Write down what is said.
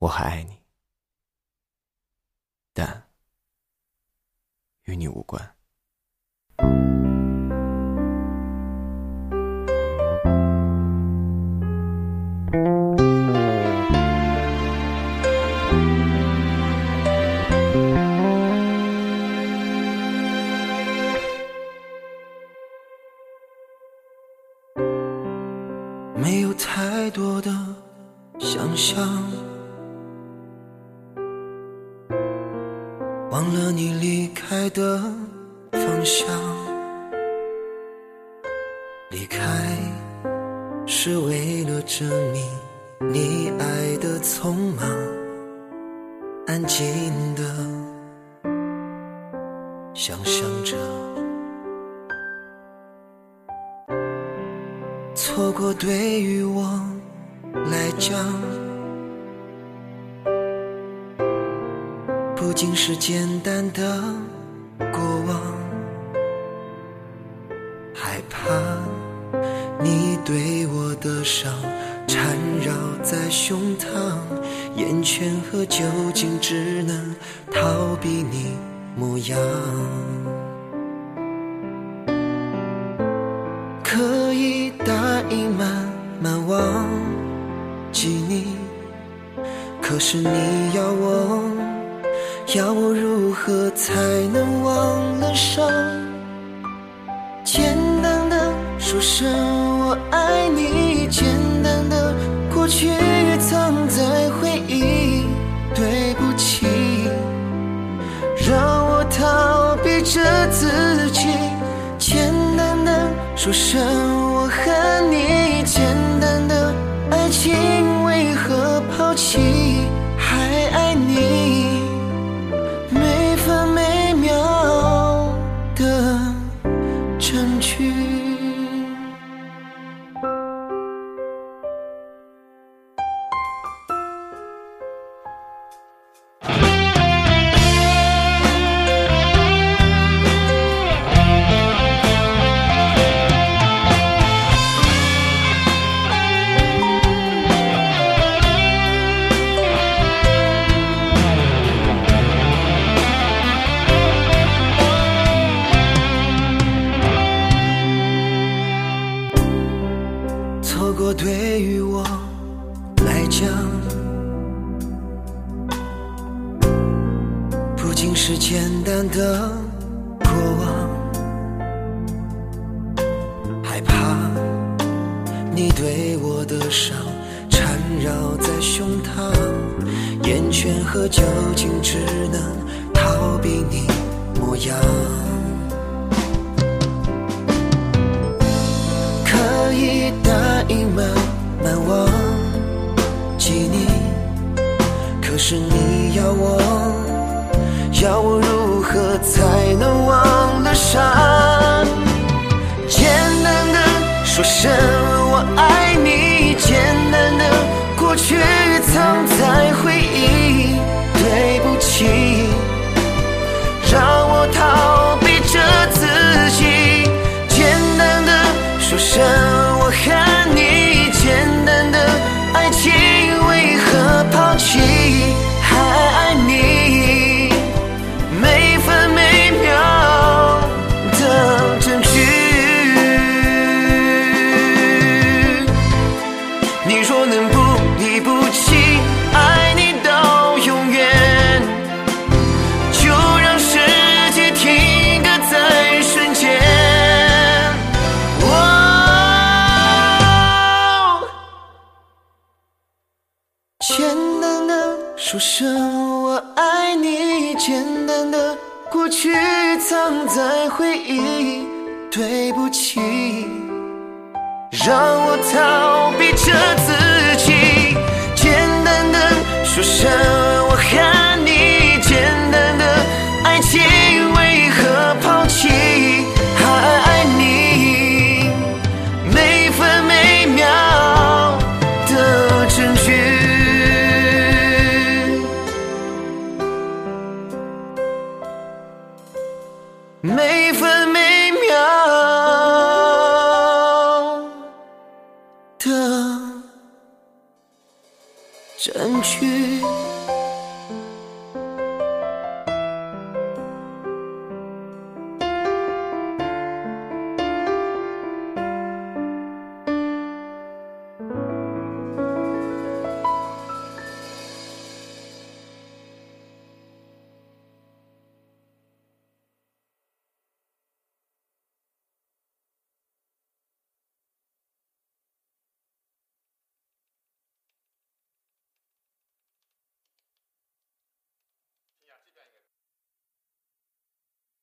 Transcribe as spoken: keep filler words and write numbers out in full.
我还爱你，但与你无关。 没有太多的想象，忘了你离开的方向。离开是为了证明你爱的匆忙，安静的想象着错过对于我来讲不仅是简单的过往，害怕你对我的伤缠绕在胸膛，眼圈和酒精只能逃避你模样。可以答应慢慢忘记你，可是你要我要我如何才能忘了伤？简单的说声我爱你，简单的过去藏在回忆，对不起让我逃避着自己。简单的说声我恨你，简单的爱情为何抛弃还爱你，每分每秒的证据。错过对于我来讲不仅是简单的过往，害怕你对我的伤缠绕在胸膛，眼圈和酒精只能逃避你模样。可以答应慢慢忘记你，可是你要我要我如何才能忘了伤？简单的说声我爱你，简单的过去藏在回忆，对不起让我逃避着自己。简单的说声我恨你，简单的爱情为何抛弃还爱你，每分每秒的证据。你若能不离不弃，爱你到永远，就让世界停格在瞬间。简单的说声我爱你，简单的过去藏在回忆，对不起让我逃避着自己。简单的说声我恨你，简单的爱情为何抛弃还爱你，每分每秒的证据。每分每秒的争取。